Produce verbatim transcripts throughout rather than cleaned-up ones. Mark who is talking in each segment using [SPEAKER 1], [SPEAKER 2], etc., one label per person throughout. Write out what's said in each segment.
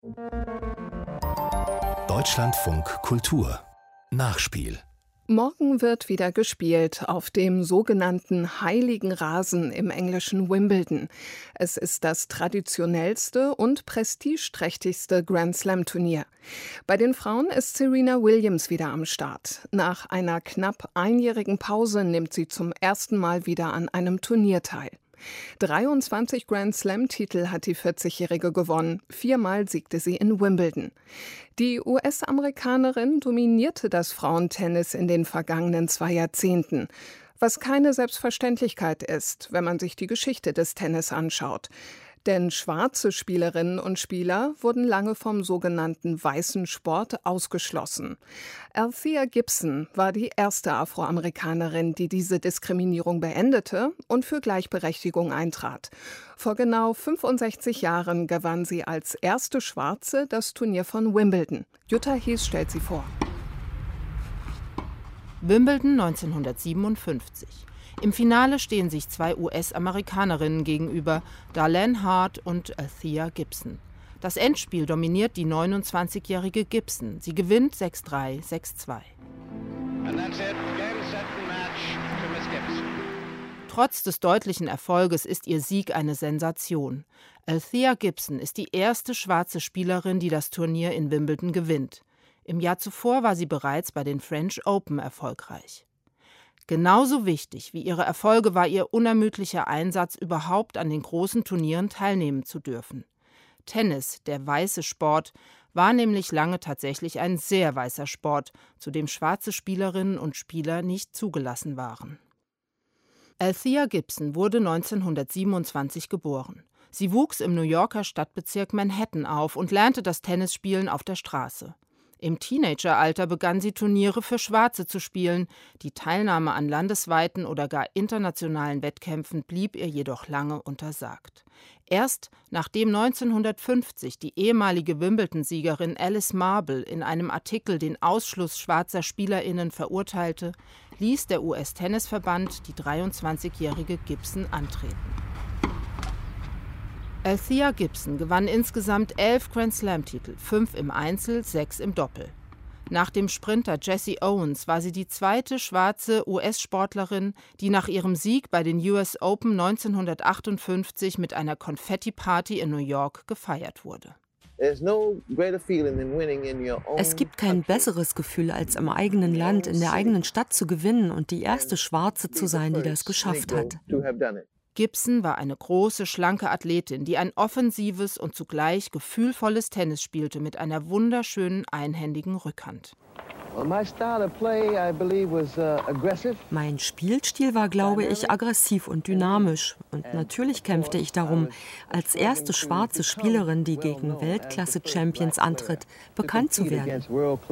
[SPEAKER 1] Deutschlandfunk Kultur Nachspiel.
[SPEAKER 2] Morgen wird wieder gespielt auf dem sogenannten Heiligen Rasen im englischen Wimbledon. Es ist das traditionellste und prestigeträchtigste Grand-Slam-Turnier. Bei den Frauen ist Serena Williams wieder am Start. Nach einer knapp einjährigen Pause nimmt sie zum ersten Mal wieder an einem Turnier teil. dreiundzwanzig Grand-Slam-Titel hat die vierzigjährige gewonnen. Viermal siegte sie in Wimbledon. Die U S-Amerikanerin dominierte das Frauentennis in den vergangenen zwei Jahrzehnten. Was keine Selbstverständlichkeit ist, wenn man sich die Geschichte des Tennis anschaut. Denn schwarze Spielerinnen und Spieler wurden lange vom sogenannten weißen Sport ausgeschlossen. Althea Gibson war die erste Afroamerikanerin, die diese Diskriminierung beendete und für Gleichberechtigung eintrat. Vor genau fünfundsechzig Jahren gewann sie als erste Schwarze das Turnier von Wimbledon. Jutta Hies stellt sie vor.
[SPEAKER 3] Wimbledon neunzehnhundertsiebenundfünfzig. Im Finale stehen sich zwei U S-Amerikanerinnen gegenüber, Darlene Hart und Althea Gibson. Das Endspiel dominiert die neunundzwanzigjährige Gibson. Sie gewinnt sechs drei, sechs zwei. Trotz des deutlichen Erfolges ist ihr Sieg eine Sensation. Althea Gibson ist die erste schwarze Spielerin, die das Turnier in Wimbledon gewinnt. Im Jahr zuvor war sie bereits bei den French Open erfolgreich. Genauso wichtig wie ihre Erfolge war ihr unermüdlicher Einsatz, überhaupt an den großen Turnieren teilnehmen zu dürfen. Tennis, der weiße Sport, war nämlich lange tatsächlich ein sehr weißer Sport, zu dem schwarze Spielerinnen und Spieler nicht zugelassen waren. Althea Gibson wurde neunzehnhundertsiebenundzwanzig geboren. Sie wuchs im New Yorker Stadtbezirk Manhattan auf und lernte das Tennisspielen auf der Straße. Im Teenageralter begann sie Turniere für Schwarze zu spielen. Die Teilnahme an landesweiten oder gar internationalen Wettkämpfen blieb ihr jedoch lange untersagt. Erst nachdem neunzehnhundertfünfzig die ehemalige Wimbledon-Siegerin Alice Marble in einem Artikel den Ausschluss schwarzer SpielerInnen verurteilte, ließ der U S-Tennisverband die dreiundzwanzigjährige Gibson antreten. Althea Gibson gewann insgesamt elf Grand-Slam-Titel, fünf im Einzel, sechs im Doppel. Nach dem Sprinter Jesse Owens war sie die zweite schwarze U S-Sportlerin, die nach ihrem Sieg bei den U S Open neunzehnhundertachtundfünfzig mit einer Konfetti-Party in New York gefeiert wurde.
[SPEAKER 4] Es gibt kein besseres Gefühl, als im eigenen Land, in der eigenen Stadt zu gewinnen und die erste Schwarze zu sein, die das geschafft hat.
[SPEAKER 3] Gibson war eine große, schlanke Athletin, die ein offensives und zugleich gefühlvolles Tennis spielte mit einer wunderschönen einhändigen Rückhand.
[SPEAKER 4] Mein Spielstil war, glaube ich, aggressiv und dynamisch. Und natürlich kämpfte ich darum, als erste schwarze Spielerin, die gegen Weltklasse-Champions antritt, bekannt zu werden.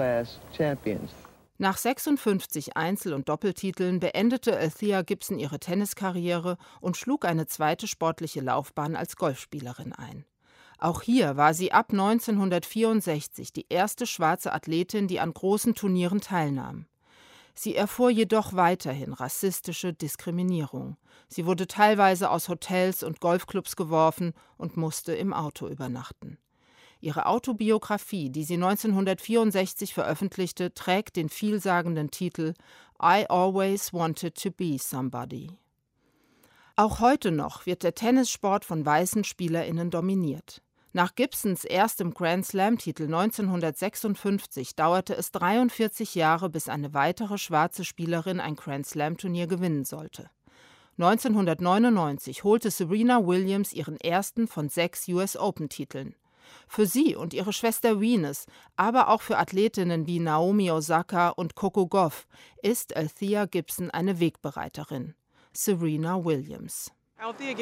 [SPEAKER 3] Nach sechsundfünfzig Einzel- und Doppeltiteln beendete Althea Gibson ihre Tenniskarriere und schlug eine zweite sportliche Laufbahn als Golfspielerin ein. Auch hier war sie ab neunzehnhundertvierundsechzig die erste schwarze Athletin, die an großen Turnieren teilnahm. Sie erfuhr jedoch weiterhin rassistische Diskriminierung. Sie wurde teilweise aus Hotels und Golfclubs geworfen und musste im Auto übernachten. Ihre Autobiografie, die sie neunzehnhundertvierundsechzig veröffentlichte, trägt den vielsagenden Titel I Always Wanted to Be Somebody. Auch heute noch wird der Tennissport von weißen SpielerInnen dominiert. Nach Gibsons erstem Grand-Slam-Titel neunzehnhundertsechsundfünfzig dauerte es dreiundvierzig Jahre, bis eine weitere schwarze Spielerin ein Grand-Slam-Turnier gewinnen sollte. neunzehnhundertneunundneunzig holte Serena Williams ihren ersten von sechs U S Open-Titeln. Für sie und ihre Schwester Venus, aber auch für Athletinnen wie Naomi Osaka und Coco Gauff ist Althea Gibson eine Wegbereiterin. Serena Williams.
[SPEAKER 4] Althea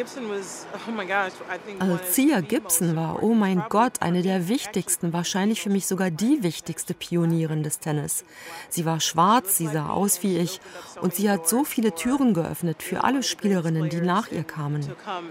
[SPEAKER 4] Gibson war, oh mein Gott, eine der wichtigsten, wahrscheinlich für mich sogar die wichtigste Pionierin des Tennis. Sie war schwarz, sie sah aus wie ich und sie hat so viele Türen geöffnet für alle Spielerinnen, die nach ihr kamen.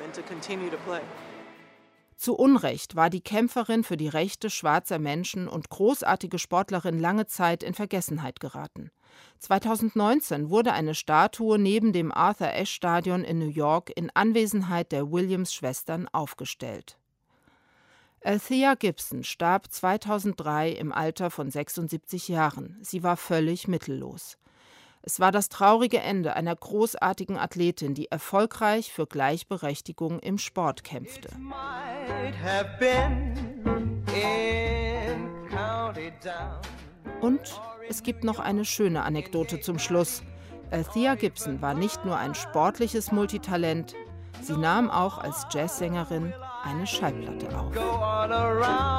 [SPEAKER 3] Zu Unrecht war die Kämpferin für die Rechte schwarzer Menschen und großartige Sportlerin lange Zeit in Vergessenheit geraten. zweitausendneunzehn wurde eine Statue neben dem Arthur-Ashe-Stadion in New York in Anwesenheit der Williams-Schwestern aufgestellt. Althea Gibson starb zweitausenddrei im Alter von sechsundsiebzig Jahren. Sie war völlig mittellos. Es war das traurige Ende einer großartigen Athletin, die erfolgreich für Gleichberechtigung im Sport kämpfte. Und es gibt noch eine schöne Anekdote zum Schluss. Althea Gibson war nicht nur ein sportliches Multitalent, sie nahm auch als Jazzsängerin eine Schallplatte auf.